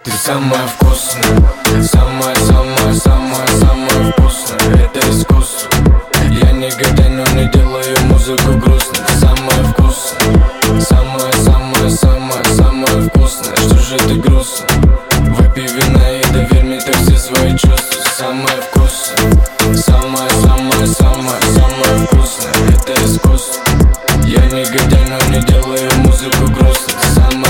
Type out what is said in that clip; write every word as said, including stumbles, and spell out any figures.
Ты самая вкусная, самая-самая-самая-самая вкусная. Это искусство. Я не гадаю, но не делаю музыку грустной. Ты самая вкусная, самая-самая-самая-самая вкусная. Что же ты грустно? Выпей вина и доверь мне так все свои чувства. Самая вкусная, самая-самая-самая-самая вкусная. Это искусство. Я не гадаю, но не делаю музыку грустной. Ты самая